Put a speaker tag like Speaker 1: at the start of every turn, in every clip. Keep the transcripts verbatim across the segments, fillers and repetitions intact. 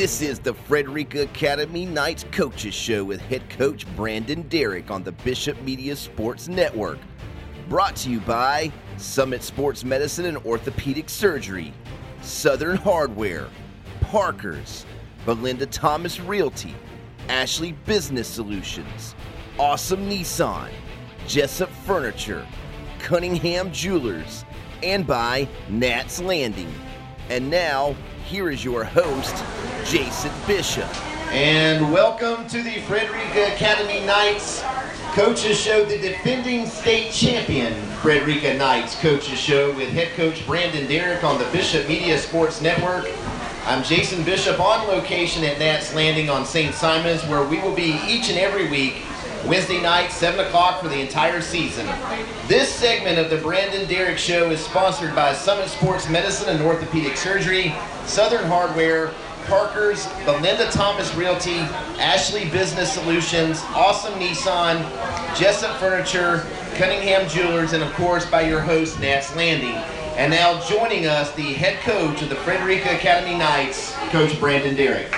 Speaker 1: This is the Frederica Academy Knights Coaches Show with head coach Brandon Derrick on the Bishop Media Sports Network. Brought to you by Summit Sports Medicine and Orthopedic Surgery, Southern Hardware, Parker's, Belinda Thomas Realty, Ashley Business Solutions, Awesome Nissan, Jessup Furniture, Cunningham Jewelers, and by Nats Landing. And now, here is your host, Jason Bishop.
Speaker 2: And welcome to the Frederica Academy Knights Coaches Show, the defending state champion Frederica Knights Coaches Show with head coach Brandon Derrick on the Bishop Media Sports Network. I'm Jason Bishop on location at Nats Landing on Saint Simons, where we will be each and every week, Wednesday night, seven o'clock for the entire season. This segment of the Brandon Derrick Show is sponsored by Summit Sports Medicine and Orthopedic Surgery, Southern Hardware, Parker's, Belinda Thomas Realty, Ashley Business Solutions, Awesome Nissan, Jessup Furniture, Cunningham Jewelers, and of course by your host, Nats Landing. And now joining us, the head coach of the Frederica Academy Knights, Coach Brandon Derrick.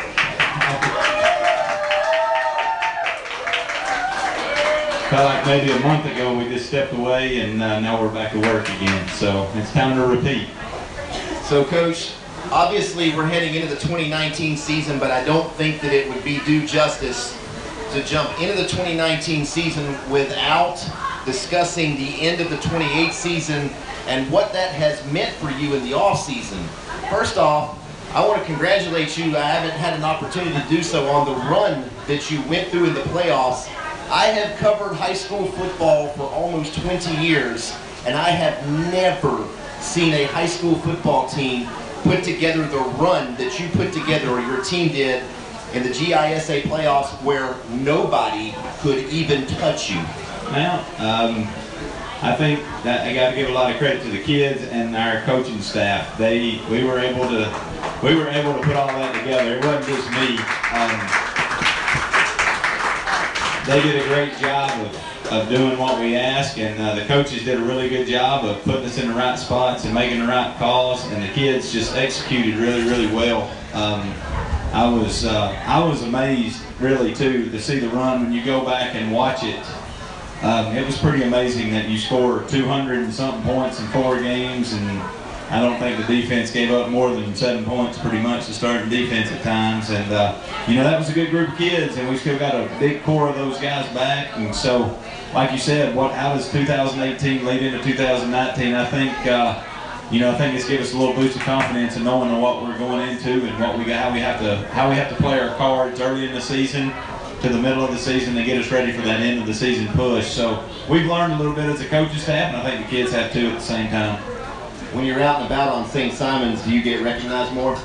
Speaker 3: Felt like maybe a month ago we just stepped away, and uh, now we're back to work again. So it's time to repeat.
Speaker 2: So, Coach, obviously we're heading into the twenty nineteen season, but I don't think that it would be due justice to jump into the twenty nineteen season without discussing the end of the twenty-eight season and what that has meant for you in the off season. First off, I want to congratulate you. I haven't had an opportunity to do so on the run that you went through in the playoffs. I have covered high school football for almost twenty years, and I have never seen a high school football team put together the run that you put together, or your team did, in the G I S A playoffs, where nobody could even touch you.
Speaker 3: Now, um, I think that I got to give a lot of credit to the kids and our coaching staff. They, we were able to, we were able to put all that together. It wasn't just me. Um, They did a great job of, of doing what we asked, and uh, the coaches did a really good job of putting us in the right spots and making the right calls, and the kids just executed really, really well. Um, I was uh, I was amazed, really, too, to see the run. When you go back and watch it, um, it was pretty amazing that you scored two hundred and something points in four games, and I don't think the defense gave up more than seven points pretty much to starting defense at times. And, uh, you know, that was a good group of kids, and we still got a big core of those guys back. And so, like you said, what, how does two thousand eighteen lead into two thousand nineteen? I think, uh, you know, I think it's given us a little boost of confidence in knowing what we're going into and what we got, how we have to, how we have to play our cards early in the season to the middle of the season to get us ready for that end of the season push. So we've learned a little bit as a coaching staff, and I think the kids have too at the same time.
Speaker 2: When you're out and about on Saint Simons, do you get recognized more?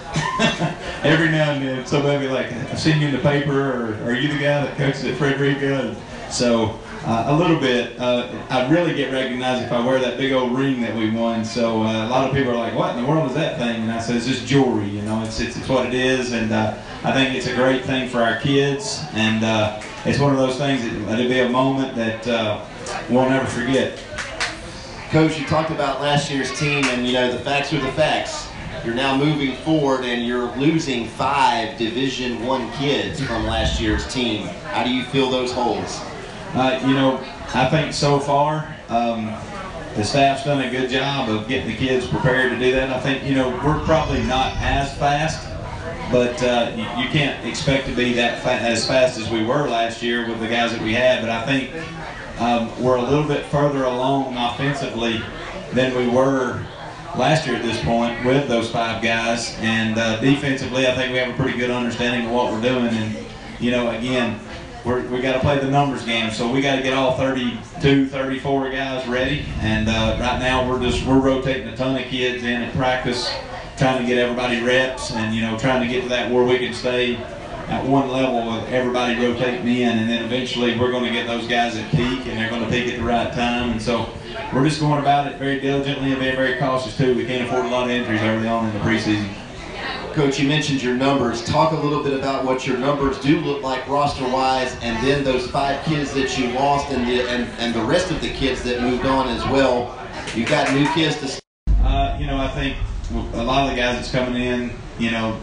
Speaker 3: Every now and then, somebody will be like, I've seen you in the paper, or are you the guy that coaches at Frederica? And so uh, a little bit. Uh, I really get recognized if I wear that big old ring that we won. So uh, a lot of people are like, what in the world is that thing? And I said, it's just jewelry, you know, it's, it's, it's what it is. And uh, I think it's a great thing for our kids. And uh, it's one of those things that it'll be a moment that uh, we'll never forget.
Speaker 2: Coach, you talked about last year's team, and you know the facts are the facts. You're now moving forward, and you're losing five Division One kids from last year's team. How do you fill those holes?
Speaker 3: Uh, you know, I think so far um, the staff's done a good job of getting the kids prepared to do that. I think, you know, we're probably not as fast, but uh, you, you can't expect to be that fa as fast as we were last year with the guys that we had. But I think Um, we're a little bit further along offensively than we were last year at this point with those five guys. And uh, defensively, I think we have a pretty good understanding of what we're doing. And, you know, again, we're, we got to play the numbers game. So we got to get all thirty-two, thirty-four guys ready. And uh, right now we're just, we're rotating a ton of kids in at practice, trying to get everybody reps and, you know, trying to get to that where we can stay at one level with everybody rotating in, and then eventually we're going to get those guys at peak, and they're going to peak at the right time. And so we're just going about it very diligently and being very cautious too. We can't afford a lot of injuries early on in the preseason.
Speaker 2: Coach, you mentioned your numbers. Talk a little bit about what your numbers do look like roster-wise, and then those five kids that you lost, and the and, and the rest of the kids that moved on as well. You've got new kids to.
Speaker 3: Uh, you know, I think a lot of the guys that's coming in, you know,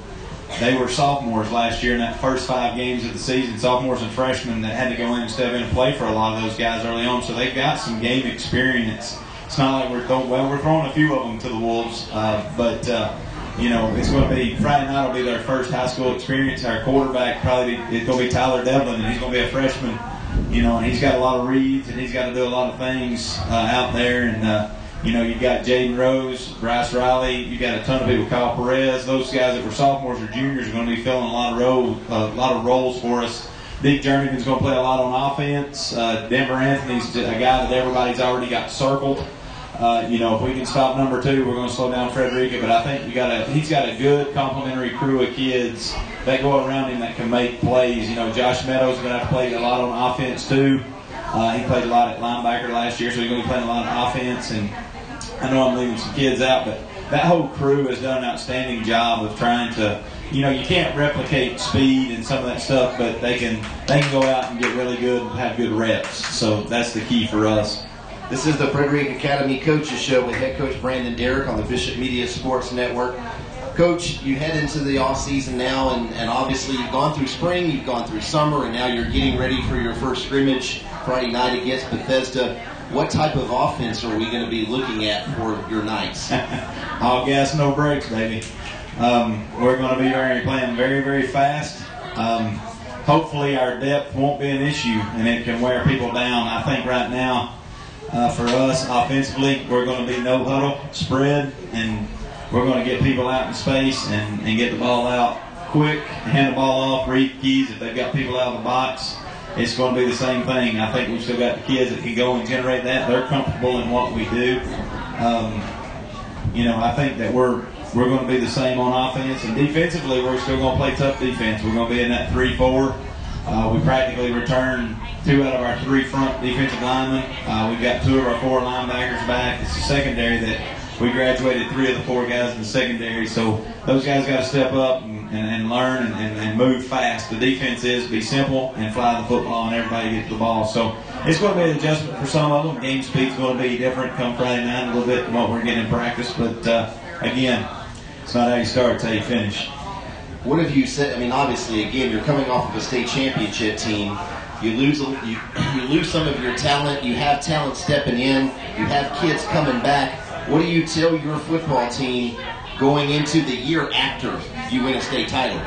Speaker 3: they were sophomores last year in that first five games of the season, sophomores and freshmen that had to go in and step in and play for a lot of those guys early on. So they've got some game experience. It's not like we're throwing, well, we're throwing a few of them to the Wolves, uh, but, uh, you know, it's going to be, Friday night will be their first high school experience. Our quarterback probably, it's going to be Tyler Devlin, and he's going to be a freshman, you know, and he's got a lot of reads, and he's got to do a lot of things uh, out there, and, uh, you know, you've got Jaden Rose, Bryce Riley, you got a ton of people, Kyle Perez. Those guys that were sophomores or juniors are going to be filling a lot of roles, uh, a lot of roles for us. Dick Jernigan's going to play a lot on offense. Uh, Denver Anthony's a guy that everybody's already got circled. Uh, you know, if we can stop number two, we're going to slow down Frederica. But I think we got a, he's got a good complementary crew of kids that go around him that can make plays. You know, Josh Meadows is going to have to play a lot on offense too. Uh, he played a lot at linebacker last year, so he's going to be playing a lot of offense. And I know I'm leaving some kids out, but that whole crew has done an outstanding job of trying to, you know, you can't replicate speed and some of that stuff, but they can they can go out and get really good and have good reps. So that's the key for us.
Speaker 2: This is the Frederica Academy Coaches Show with head coach Brandon Derrick on the Bishop Media Sports Network. Coach, you head into the off season now, and, and obviously you've gone through spring, you've gone through summer, and now you're getting ready for your first scrimmage Friday night against Bethesda. What type of offense are we going to be looking at for your Knights?
Speaker 3: All gas, no brakes, baby. Um, we're going to be very, playing very, very fast. Um, hopefully our depth won't be an issue and it can wear people down. I think right now uh, for us offensively, we're going to be no huddle, spread, and we're going to get people out in space and, and get the ball out quick, hand the ball off, read keys. If they've got people out of the box, it's going to be the same thing. I think we've still got the kids that can go and generate that. They're comfortable in what we do. Um, you know, I think that we're we're going to be the same on offense. And defensively, we're still going to play tough defense. We're going to be in that three four. Uh, we practically return two out of our three front defensive linemen. Uh, we've got two of our four linebackers back. It's the secondary that we graduated three of the four guys in the secondary. So those guys got to step up and, and, and learn and, and, and move fast. The defense is be simple and fly the football and everybody get to the ball. So it's going to be an adjustment for some of them. Game speed's going to be different come Friday night a little bit than what we're getting in practice. But, uh, again, it's not how you start, it's how you finish.
Speaker 2: What have you said? I mean, obviously, again, you're coming off of a state championship team. You lose, you, you lose some of your talent. You have talent stepping in. You have kids coming back. What do you tell your football team going into the year after you win a state title?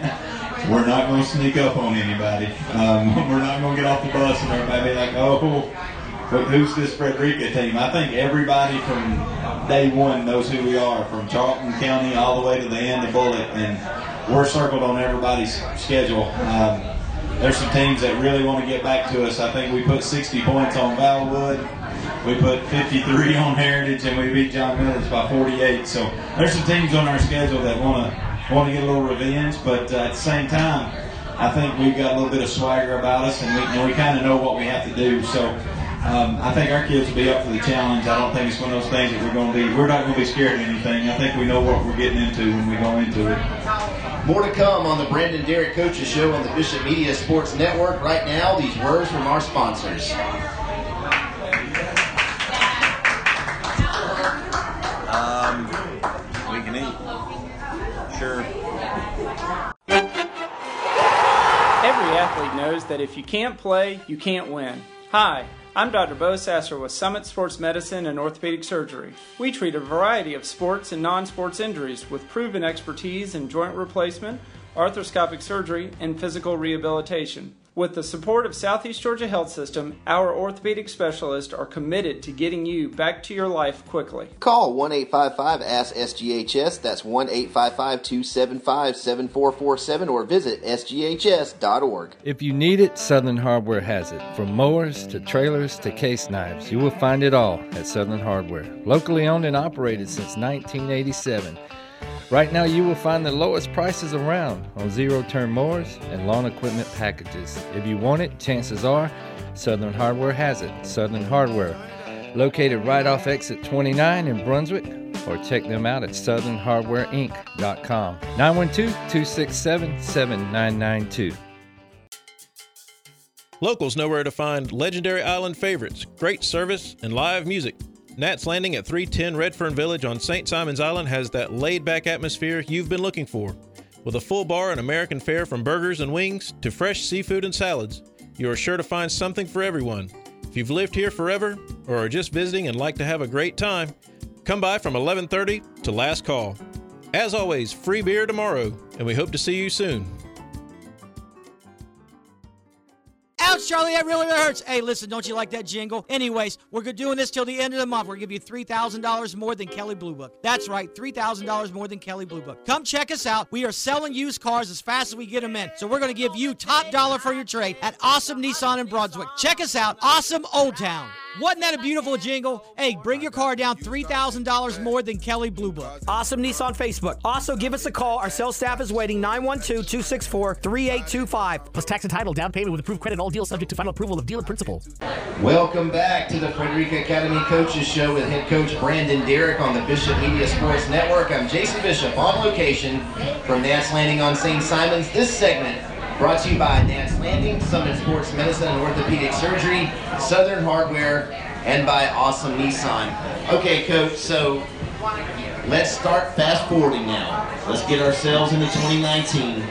Speaker 3: We're not going to sneak up on anybody. Um, we're not going to get off the bus and everybody be like, oh, but who's this Frederica team? I think everybody from day one knows who we are, from Charlton County all the way to the end of Bullitt, and we're circled on everybody's schedule. Um, there's some teams that really want to get back to us. I think we put sixty points on Valwood. We put fifty-three on Heritage, and we beat John Mills by forty-eight. So there's some teams on our schedule that want to want to get a little revenge, but uh, at the same time, I think we've got a little bit of swagger about us, and we, and we kind of know what we have to do. So um, I think our kids will be up for the challenge. I don't think it's one of those things that we're going to be. We're not going to be scared of anything. I think we know what we're getting into when we go into it.
Speaker 2: More to come on the Brandon Derrick Coaches Show on the Bishop Media Sports Network. Right now, these words from our sponsors.
Speaker 4: Um, we can eat. Sure.
Speaker 5: Every athlete knows that if you can't play, you can't win. Hi, I'm Doctor Bo Sasser with Summit Sports Medicine and Orthopedic Surgery. We treat a variety of sports and non-sports injuries with proven expertise in joint replacement, arthroscopic surgery, and physical rehabilitation. With the support of Southeast Georgia Health System, our orthopedic specialists are committed to getting you back to your life quickly.
Speaker 2: Call one eight five five A S K S G H S. That's one eight five five two seven five seven four four seven, or visit S G H S dot org.
Speaker 6: If you need it, Southern Hardware has it. From mowers to trailers to case knives, you will find it all at Southern Hardware. Locally owned and operated since nineteen eighty-seven. Right now you will find the lowest prices around on zero-turn mowers and lawn equipment packages. If you want it, chances are Southern Hardware has it. Southern Hardware, located right off exit twenty-nine in Brunswick, or check them out at southern hardware inc dot com. nine one two, two six seven, seven nine nine two.
Speaker 7: Locals know where to find legendary island favorites, great service, and live music. Nat's Landing at three ten Redfern Village on Saint Simon's Island has that laid-back atmosphere you've been looking for. With a full bar and American fare from burgers and wings to fresh seafood and salads, you are sure to find something for everyone. If you've lived here forever or are just visiting and like to have a great time, come by from eleven thirty to last call. As always, free beer tomorrow, and we hope to see you soon.
Speaker 8: Ouch, Charlie, that really, really hurts. Hey, listen, don't you like that jingle? Anyways, we're doing this till the end of the month. We're going to give you three thousand dollars more than Kelley Blue Book. That's right, three thousand dollars more than Kelley Blue Book. Come check us out. We are selling used cars as fast as we get them in. So we're going to give you top dollar for your trade at Awesome Nissan in Brunswick. Check us out, Awesome Old Town. Wasn't that a beautiful jingle? Hey, bring your car down three thousand dollars more than Kelley Blue Book.
Speaker 9: Awesome Nissan Facebook. Also, give us a call. Our sales staff is waiting, nine one two, two six four, three eight two five.
Speaker 10: Plus tax and title, down payment with approved credit, all deals subject to final approval of dealer principal.
Speaker 2: Welcome back to the Frederica Academy Coaches Show with head coach Brandon Derrick on the Bishop Media Sports Network. I'm Jason Bishop on location from Nats Landing on Saint Simons. This segment brought to you by Nats Landing, Summit Sports Medicine and Orthopedic Surgery, Southern Hardware, and by Awesome Nissan. Okay, Coach, so let's start fast forwarding now. Let's get ourselves into twenty nineteen.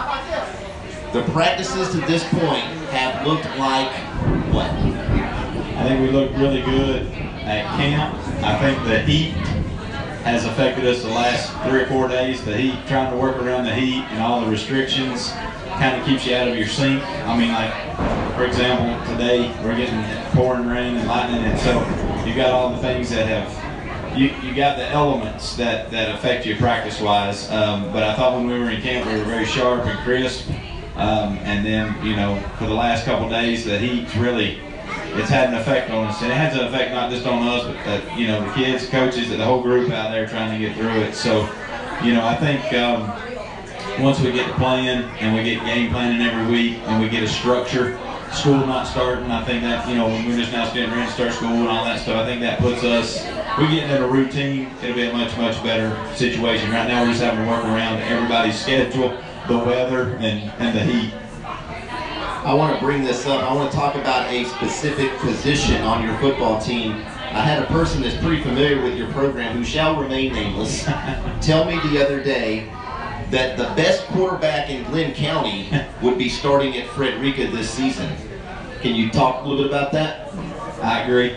Speaker 2: The practices to this point have looked like what?
Speaker 3: I think we looked really good at camp. I think the heat has affected us the last three or four days. The heat, trying to work around the heat and all the restrictions kind of keeps you out of your sync. I mean, like, for example, today we're getting pouring rain and lightning, and so you got all the things that have, you, you got the elements that, that affect you practice-wise. Um, but I thought when we were in camp we were very sharp and crisp. Um, and then, you know, for the last couple of days, the heat's really, it's had an effect on us. And it has an effect not just on us, but, uh, you know, the kids, coaches, the whole group out there trying to get through it. So, you know, I think um, once we get to playing and we get game planning every week and we get a structure, school not starting, I think that, you know, when we're just now getting ready to start school and all that stuff, I think that puts us, we get in a routine, it'll be a much, much better situation. Right now we're just having to work around everybody's schedule, the weather, and, and the heat.
Speaker 2: I want to bring this up. I want to talk about a specific position on your football team. I had a person that's pretty familiar with your program who shall remain nameless tell me the other day that the best quarterback in Glenn County would be starting at Frederica this season. Can you talk a little bit about that?
Speaker 3: I agree.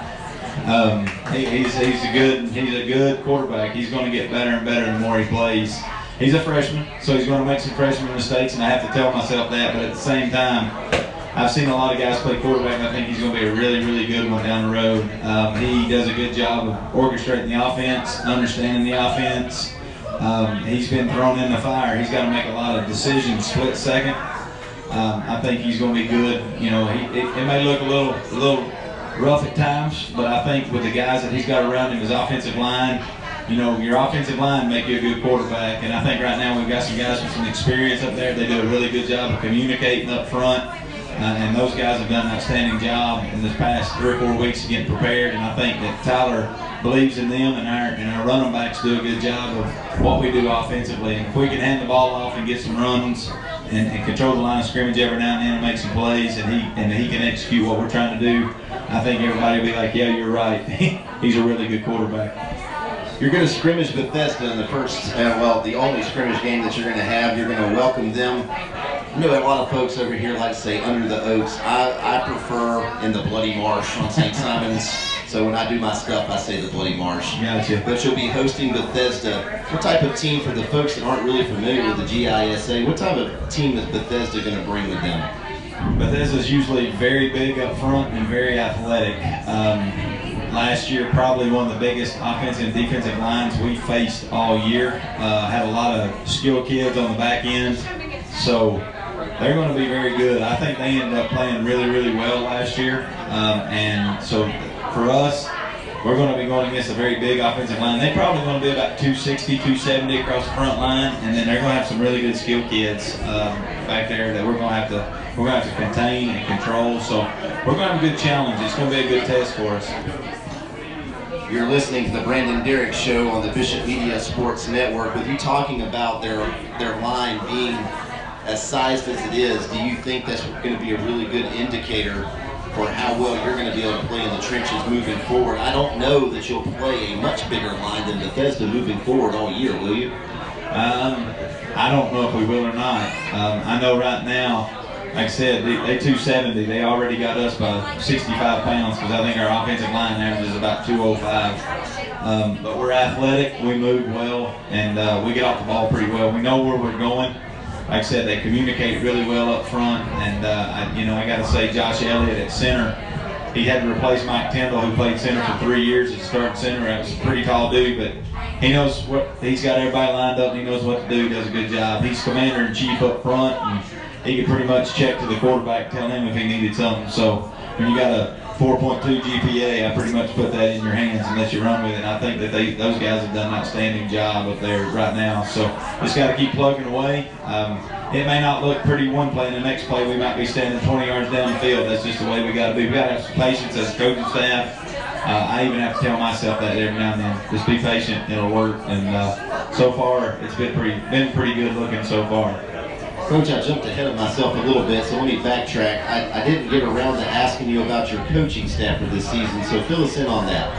Speaker 3: Um, he, he's, he's, a good, he's a good quarterback. He's going to get better and better the more he plays. He's a freshman, so he's going to make some freshman mistakes, and I have to tell myself that, but at the same time, I've seen a lot of guys play quarterback, and I think he's going to be a really, really good one down the road. Um, he does a good job of orchestrating the offense, understanding the offense. Um, he's been thrown in the fire. He's got to make a lot of decisions split second. Um, I think he's going to be good. You know, he, it, it may look a little, a little rough at times, but I think with the guys that he's got around him, his offensive line, you know, your offensive line make you a good quarterback, and I think right now we've got some guys with some experience up there. They do a really good job of communicating up front, uh, and those guys have done an outstanding job in this past three or four weeks of getting prepared, and I think that Tyler believes in them, and our, and our running backs do a good job of what we do offensively. And if we can hand the ball off and get some runs and, and control the line of scrimmage every now and then and make some plays, and he, and he can execute what we're trying to do, I think everybody will be like, yeah, you're right. He's a really good quarterback.
Speaker 2: You're going to scrimmage Bethesda in the first, uh, well, the only scrimmage game that you're going to have. You're going to welcome them. You know, a lot of folks over here like to say under the oaks. I, I prefer in the Bloody Marsh on Saint Simons. So when I do my stuff, I say the Bloody Marsh.
Speaker 3: Gotcha.
Speaker 2: But you'll be hosting Bethesda. What type of team, for the folks that aren't really familiar with the G I S A, what type of team is Bethesda going to bring with them?
Speaker 3: Bethesda's usually very big up front and very athletic. Um, Last year, probably one of the biggest offensive and defensive lines we faced all year. Uh, had a lot of skilled kids on the back end, so they're going to be very good. I think they ended up playing really, really well last year, um, and so for us, we're going to be going against a very big offensive line. They're probably going to be about two sixty, two seventy across the front line, and then they're going to have some really good skilled kids um, back there that we're going to have to we're going to have to contain and control. So we're going to have a good challenge. It's going to be a good test for us.
Speaker 2: You're listening to the Brandon Derrick Show on the Bishop Media Sports Network. With you talking about their their line being as sized as it is, do you think that's going to be a really good indicator for how well you're going to be able to play in the trenches moving forward? I don't know that you'll play a much bigger line than Bethesda moving forward all year, will you?
Speaker 3: Um, I don't know if we will or not. Um, I know right now, like I said, they, they two seventy. They already got us by sixty-five pounds because I think our offensive line average is about two oh five. Um, but we're athletic, we move well, and uh, we get off the ball pretty well. We know where we're going. Like I said, they communicate really well up front, and uh, I, you know, I got to say, Josh Elliott at center, he had to replace Mike Tyndall, who played center for three years at starting center. That was a pretty tall dude, but he knows what he's got everybody lined up, and he knows what to do. He does a good job. He's commander in chief up front, and he could pretty much check to the quarterback, tell him if he needed something. So when you got a four point two G P A, I pretty much put that in your hands and let you run with it. And I think that they, those guys have done an outstanding job up there right now. So just got to keep plugging away. Um, it may not look pretty one play, and the next play we might be standing twenty yards down the field. That's just the way we got to be. We got to have some patience as a coaching staff. Uh, I even have to tell myself that every now and then. Just be patient, it'll work. And uh, so far, it's been pretty, been pretty good looking so far.
Speaker 2: Coach, I jumped ahead of myself a little bit, so let me backtrack. I, I didn't get around to asking you about your coaching staff for this season, so fill us in on that.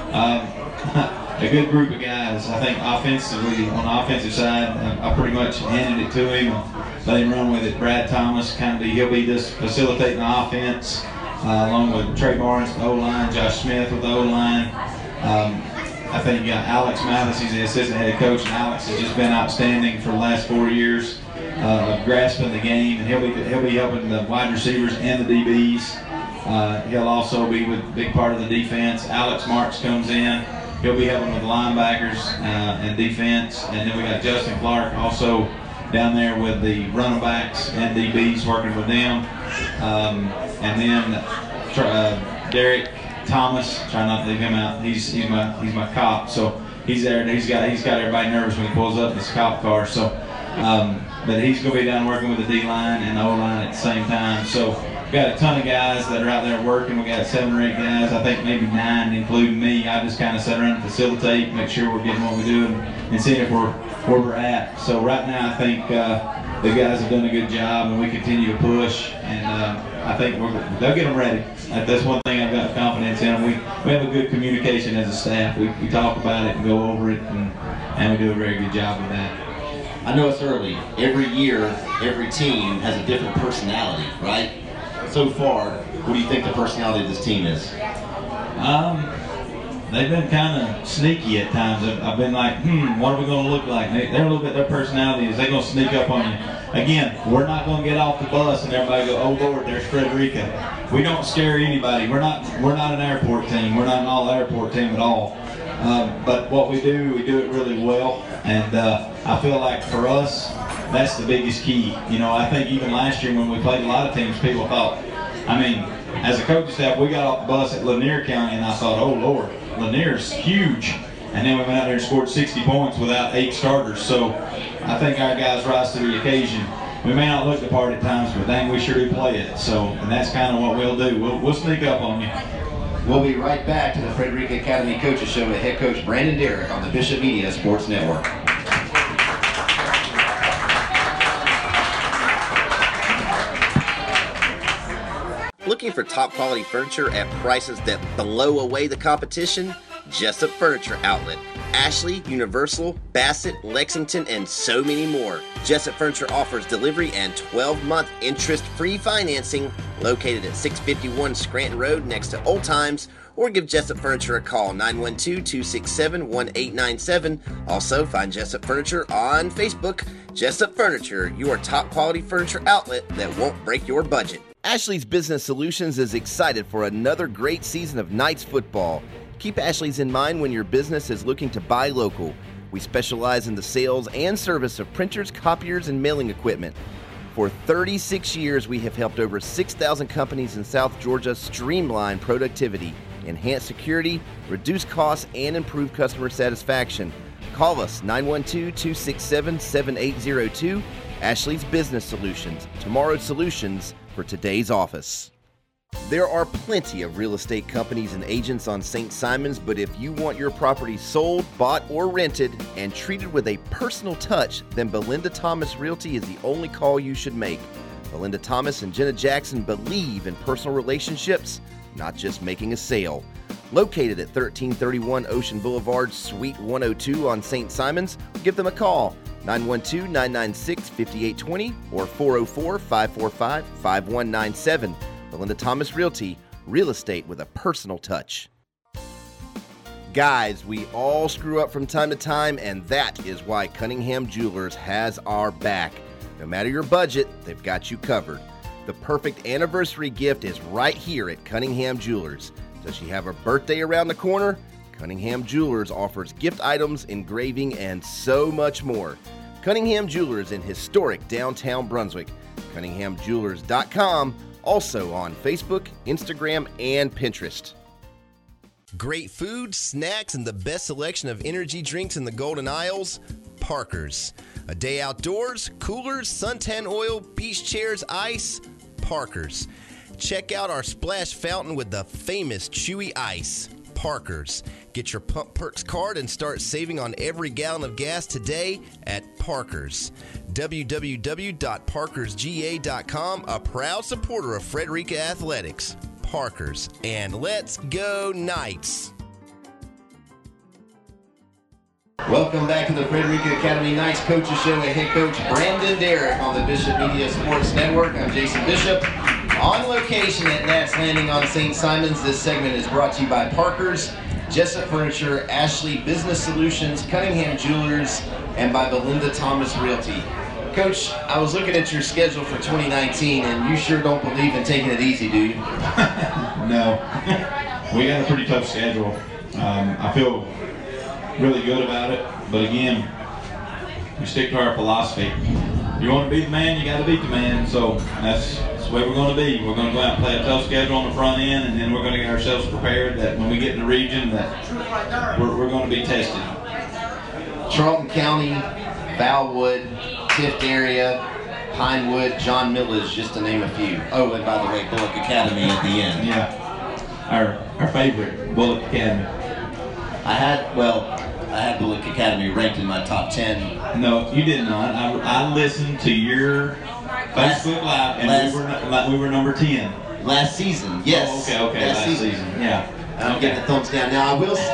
Speaker 3: Um, a good group of guys. I think offensively, on the offensive side, I, I pretty much handed it to him, let him run with it. Brad Thomas, kind of be, he'll be just facilitating the offense, uh, along with Trey Barnes, the O-line, Josh Smith with the O-line. Um, I think uh, Alex Mathis, he's the assistant head coach, and Alex has just been outstanding for the last four years. Uh, grasping the game, and he'll be he'll be helping the wide receivers and the D Bs. Uh, he'll also be with a big part of the defense. Alex Marks comes in. He'll be helping with the linebackers uh, and defense. And then we got Justin Clark also down there with the running backs and D Bs working with them. Um, and then uh, Derek Thomas, try not to leave him out. He's he's my he's my cop. So he's there. And he's got he's got everybody nervous when he pulls up in his cop car. So. Um, But he's going to be down working with the D-line and the O-line at the same time. So we've got a ton of guys that are out there working. We've got seven or eight guys, I think maybe nine, including me. I just kind of sit around and facilitate, make sure we're getting what we do, and, and seeing if we're where we're at. So right now I think uh, the guys have done a good job, and we continue to push. And uh, I think we're, they'll get them ready. That's one thing I've got confidence in. We, we have a good communication as a staff. We, we talk about it and go over it, and, and we do a very good job with that.
Speaker 2: I know it's early. Every year, every team has a different personality, right? So far, what do you think the personality of this team is?
Speaker 3: Um, they've been kind of sneaky at times. I've, I've been like, hmm, what are we going to look like? They, they're a little bit, their personality is they're going to sneak up on you. Again, we're not going to get off the bus and everybody go, oh Lord, there's Frederica. We don't scare anybody. We're not, we're not an airport team. We're not an all-airport team at all. Um, but what we do, we do it really well. And uh, I feel like for us, that's the biggest key. You know, I think even last year when we played a lot of teams, people thought, I mean, as a coaching staff, we got off the bus at Lanier County, and I thought, oh Lord, Lanier's huge. And then we went out there and scored sixty points without eight starters. So I think our guys rise to the occasion. We may not look the part at times, but dang, we sure do play it. So, and that's kind of what we'll do. We'll, we'll sneak up on you.
Speaker 2: We'll be right back to the Frederica Academy Coaches Show with head coach Brandon Derrick on the Bishop Media Sports Network.
Speaker 1: Looking for top quality furniture at prices that blow away the competition? Jessup Furniture Outlet. Ashley, Universal, Bassett, Lexington, and so many more. Jessup Furniture offers delivery and twelve month interest-free financing located at six fifty-one Scranton Road next to Old Times, or give Jessup Furniture a call, nine one two, two six seven, one eight nine seven. Also, find Jessup Furniture on Facebook. Jessup Furniture, your top quality furniture outlet that won't break your budget. Ashley's Business Solutions is excited for another great season of Knights football. Keep Ashley's in mind when your business is looking to buy local. We specialize in the sales and service of printers, copiers, and mailing equipment. For thirty-six years, we have helped over six thousand companies in South Georgia streamline productivity, enhance security, reduce costs, and improve customer satisfaction. Call us nine one two, two six seven, seven eight zero two. Ashley's Business Solutions, tomorrow's solutions for today's office. There are plenty of real estate companies and agents on Saint Simons, but if you want your property sold, bought, or rented and treated with a personal touch, then Belinda Thomas Realty is the only call you should make. Belinda Thomas and Jenna Jackson believe in personal relationships, not just making a sale. Located at thirteen thirty-one Ocean Boulevard, Suite one oh two on Saint Simons, give them a call, nine one two, nine nine six, five eight two zero or four oh four, five four five, five one nine seven. Belinda Thomas Realty, real estate with a personal touch. Guys, we all screw up from time to time, and that is why Cunningham Jewelers has our back. No matter your budget, they've got you covered. The perfect anniversary gift is right here at Cunningham Jewelers. Does she have her birthday around the corner? Cunningham Jewelers offers gift items, engraving, and so much more. Cunningham Jewelers in historic downtown Brunswick. Cunningham Jewelers dot com, also on Facebook, Instagram, and Pinterest.
Speaker 2: Great food, snacks, and the best selection of energy drinks in the Golden Isles? Parker's. A day outdoors, coolers, suntan oil, beach chairs, ice? Parker's. Check out our splash fountain with the famous chewy ice. Parker's. Get your Pump Perks card and start saving on every gallon of gas today at Parker's. w w w dot parkers g a dot com, a proud supporter of Frederica Athletics. Parker's. And let's go Knights! Welcome back to the Frederica Academy Knights Coaches Show with head coach Brandon Derrick on the Bishop Media Sports Network. I'm Jason Bishop. On location at Nats Landing on Saint Simons, this segment is brought to you by Parker's, Jessup Furniture, Ashley Business Solutions, Cunningham Jewelers, and by Belinda Thomas Realty. Coach, I was looking at your schedule for twenty nineteen, and you sure don't believe in taking it easy, do you?
Speaker 3: No. We got a pretty tough schedule. Um, I feel really good about it, but again, we stick to our philosophy. If you want to beat the man, you got to beat the man. So that's, that's the way we're going to be. We're going to go out and play a tough schedule on the front end, and then we're going to get ourselves prepared that when we get in the region, that we're, we're going to be tested.
Speaker 2: Charlton County, Valwood, Tift area, Pinewood, John Milledge, just to name a few. Oh, and by the way, Bullock Academy at the end.
Speaker 3: Yeah, our our favorite, Bullock Academy.
Speaker 2: I had, well, I had Bullock Academy ranked in my top ten.
Speaker 3: No, you did not. I, I listened to your Facebook Live, and
Speaker 2: last,
Speaker 3: we were we were number ten.
Speaker 2: Last season, yes.
Speaker 3: Oh, okay, okay,
Speaker 2: last,
Speaker 3: last
Speaker 2: season.
Speaker 3: season. Yeah.
Speaker 2: I'm
Speaker 3: okay.
Speaker 2: getting the thumbs down. Now, I will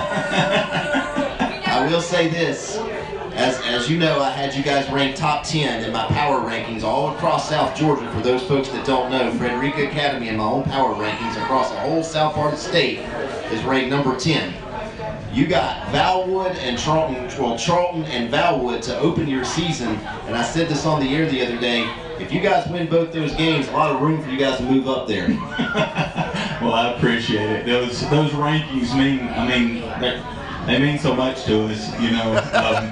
Speaker 2: I will say this. As, as you know, I had you guys ranked top ten in my power rankings all across South Georgia. For those folks that don't know, Frederica Academy in my own power rankings across the whole south part of the state is ranked number ten. You got Valwood and Charlton, well, Charlton and Valwood to open your season, and I said this on the air the other day, if you guys win both those games, a lot of room for you guys to move up there.
Speaker 3: Well, I appreciate it. Those those rankings mean, I mean, they mean so much to us, you know. Um,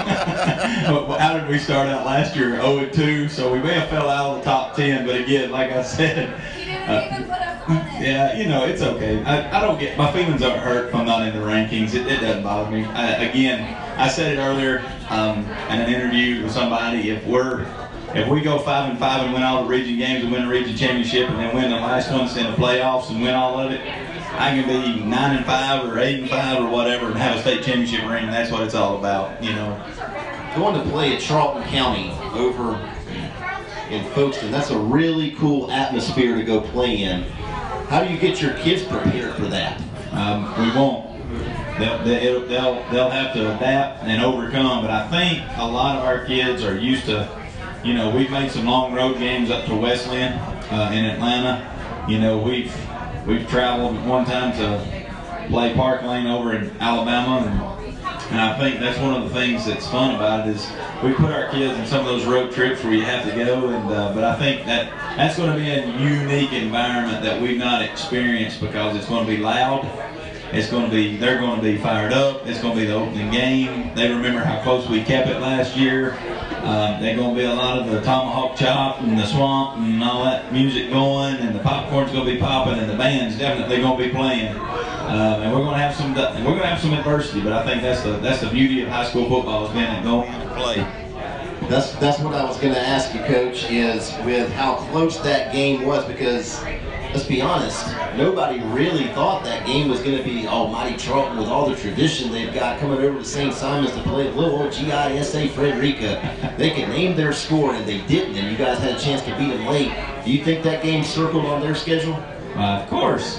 Speaker 3: how did we start out last year? oh and two, so we may have fell out of the top ten, but again, like I said, uh, yeah, you know, it's okay. I, I don't get, my feelings aren't hurt if I'm not in the rankings. It, it doesn't bother me. I, again, I said it earlier um, in an interview with somebody, if we're, if we go five and five and win all the region games and win the region championship and then win the last ones in the playoffs and win all of it, I can be nine and five or eight and five or whatever and have a state championship ring, and that's what it's all about, you know.
Speaker 2: Going to play at Charlton County over in Folkestone, that's a really cool atmosphere to go play in. How do you get your kids prepared for that?
Speaker 3: Um, we won't. They'll, they'll, they'll, they'll have to adapt and overcome, but I think a lot of our kids are used to, you know, we've made some long road games up to Wesleyan uh, in Atlanta. You know, we've we've traveled one time to play Park Lane over in Alabama, and, and I think that's one of the things that's fun about it is we put our kids in some of those road trips where you have to go, and uh, but I think that that's going to be a unique environment that we've not experienced because it's going to be loud. It's going to be, they're going to be fired up. It's going to be the opening game. They remember how close we kept it last year. Um, there's going to be a lot of the tomahawk chop and the swamp and all that music going, and the popcorn's going to be popping, and the band's definitely going to be playing. Um, and we're going to have some, we're going to have some adversity, but I think that's the that's the beauty of high school football is being able to go in and play.
Speaker 2: That's that's what I was going to ask you, Coach, is with how close that game was, because let's be honest, nobody really thought that game was going to be almighty Charlton with all the tradition they've got coming over to Saint Simons to play little old G I S A Frederica. They could name their score, and they didn't, and you guys had a chance to beat them late. Do you think that game circled on their schedule?
Speaker 3: Uh, of course.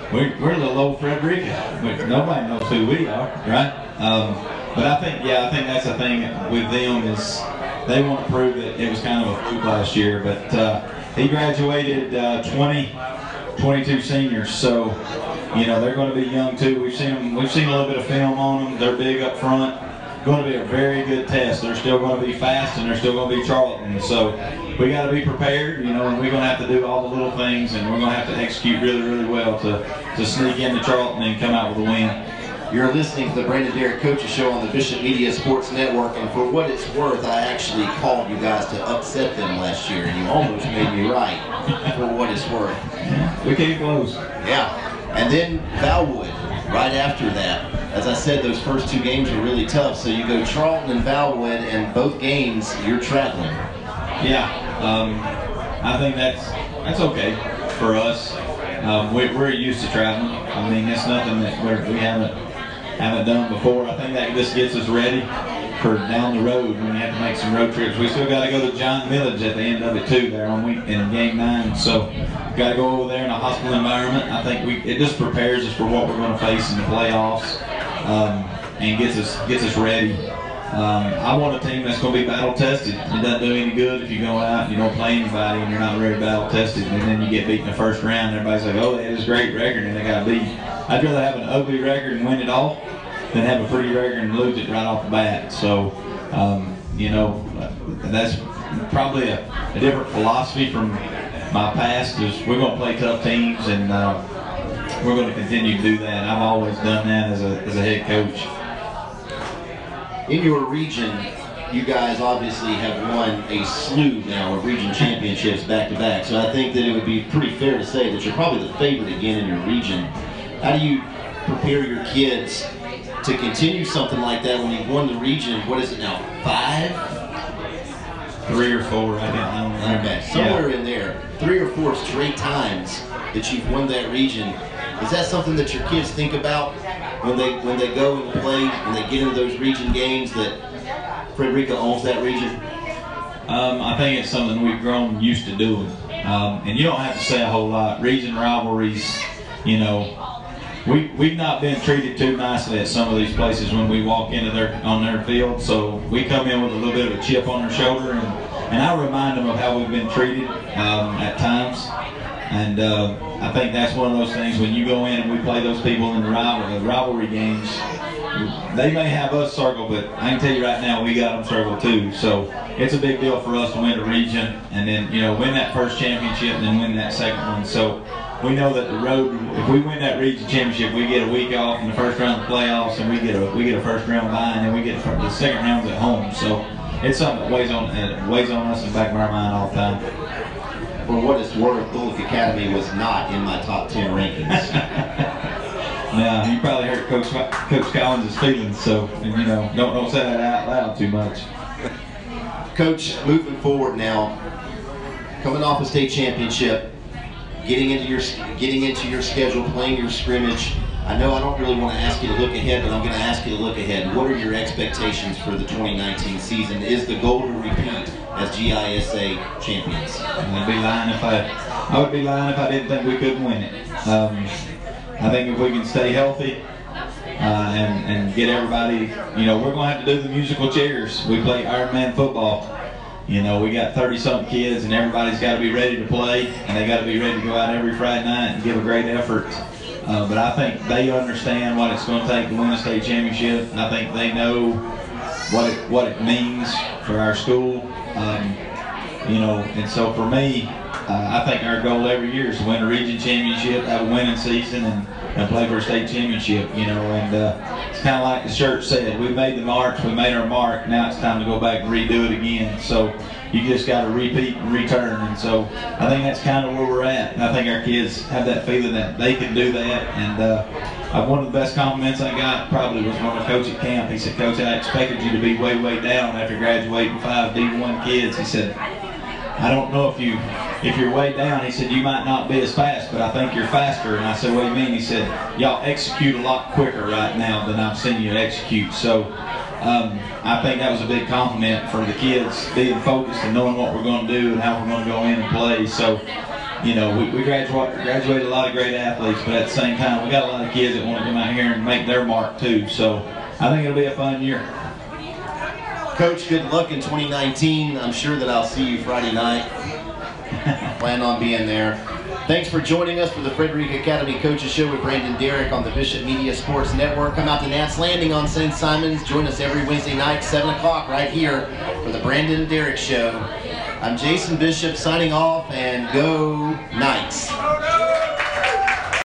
Speaker 3: we're, we're a little old Frederica. We, nobody knows who we are, right? Um, but I think, yeah, I think that's the thing with them is they want to prove that it was kind of a fluke last year. But uh, he graduated uh, twenty, twenty-two seniors, so you know they're going to be young too. We've seen them. We've seen a little bit of film on them. They're big up front. Going to be a very good test. They're still going to be fast, and they're still going to be Charlton. So we got to be prepared, you know, and we're going to have to do all the little things, and we're going to have to execute really, really well to to sneak into Charlton and come out with a win.
Speaker 2: You're listening to the Brandon Derrick Coaches Show on the Bishop Media Sports Network, and for what it's worth, I actually called you guys to upset them last year, and you almost made me right. For what it's worth,
Speaker 3: we came close.
Speaker 2: Yeah, and then Valwood right after that. As I said, those first two games were really tough. So you go Charlton and Valwood, and both games you're traveling.
Speaker 3: Yeah, um, I think that's that's okay for us. Um, we, we're used to traveling. I mean, it's nothing that we're, we haven't haven't done before. I think that this gets us ready for down the road when we have to make some road trips. We still got to go to John Village at the end of it too, there on week in game nine. So got to go over there in a hostile environment. I think we it just prepares us for what we're going to face in the playoffs. Um, and gets us gets us ready. Um, I want a team that's going to be battle tested. It doesn't do any good if you go out and you don't play anybody and you're not very battle tested, and then you get beat in the first round. And everybody's like, "Oh, they had this great record and they got beat." I'd rather have an ugly record and win it all than have a pretty record and lose it right off the bat. So, um, you know, that's probably a, a different philosophy from my past. Is we're going to play tough teams and. Uh, We're going to continue to do that. I've always done that as a, as a head coach.
Speaker 2: In your region, you guys obviously have won a slew now of region championships back to back. So I think that it would be pretty fair to say that you're probably the favorite again in your region. How do you prepare your kids to continue something like that when you've won the region? What is it now, five?
Speaker 3: Three or four, I don't know.
Speaker 2: Okay, somewhere yeah. in there. Three or four straight times that you've won that region. Is that something that your kids think about when they when they go and play, when they get into those region games, that Frederica owns that region?
Speaker 3: Um, I think it's something we've grown used to doing. Um, and you don't have to say a whole lot. Region rivalries, you know, we, we've not been treated too nicely at some of these places when we walk into their on their field. So we come in with a little bit of a chip on our shoulder, and, and I remind them of how we've been treated um, at times. And uh, I think that's one of those things when you go in and we play those people in the rivalry, rivalry games, they may have us circled, but I can tell you right now we got them circled too. So it's a big deal for us to win a region and then, you know, win that first championship and then win that second one. So we know that the road, if we win that region championship, we get a week off in the first round of the playoffs, and we get a we get a first round bye, and then we get the second round at home. So it's something that weighs on uh, weighs on us in the back of our mind all the time.
Speaker 2: For what it's worth, Bullock Academy was not in my top ten rankings.
Speaker 3: Now, you probably hurt Coach Coach Collins' feelings, so and, you know, don't don't say that out loud too much.
Speaker 2: Coach, moving forward now, coming off a state championship, getting into your getting into your schedule, playing your scrimmage. I know I don't really want to ask you to look ahead, but I'm going to ask you to look ahead. What are your expectations for the twenty nineteen season? Is the goal to repeat as G I S A champions?
Speaker 3: I'd be lying if I, I would be lying if I didn't think we couldn't win it. Um, I think if we can stay healthy uh, and, and get everybody, you know, we're going to have to do the musical chairs. We play Ironman football. You know, we got thirty-something kids, and everybody's got to be ready to play, and they got to be ready to go out every Friday night and give a great effort. Uh, but I think they understand what it's going to take to win a state championship. I think they know what it what it means for our school. Um, you know, and so for me, uh, I think our goal every year is to win a region championship, have a winning season, and, and play for a state championship. You know, and uh, it's kind of like the church said: we made the mark, we made our mark. Now it's time to go back and redo it again. So you just got to repeat and return. And so I think that's kind of where we're at. And I think our kids have that feeling that they can do that. And uh, one of the best compliments I got probably was from a coach at camp. He said, "Coach, I expected you to be way, way down after graduating five D one kids." He said, "I don't know if you if you're way down." He said, "You might not be as fast, but I think you're faster." And I said, "What do you mean?" He said, "Y'all execute a lot quicker right now than I've seen you execute." So um, I think that was a big compliment for the kids, being focused and knowing what we're going to do and how we're going to go in and play. So you know, we, we graduate, graduated a lot of great athletes, but at the same time, we got a lot of kids that want to come out here and make their mark too. So I think it'll be a fun year.
Speaker 2: Coach, good luck in twenty nineteen. I'm sure that I'll see you Friday night. Plan on being there. Thanks for joining us for the Frederica Academy Coaches Show with Brandon Derrick on the Bishop Media Sports Network. Come out to Nats Landing on Saint Simons. Join us every Wednesday night, seven o'clock, right here for the Brandon Derrick Show. I'm Jason Bishop signing off, and go Knights.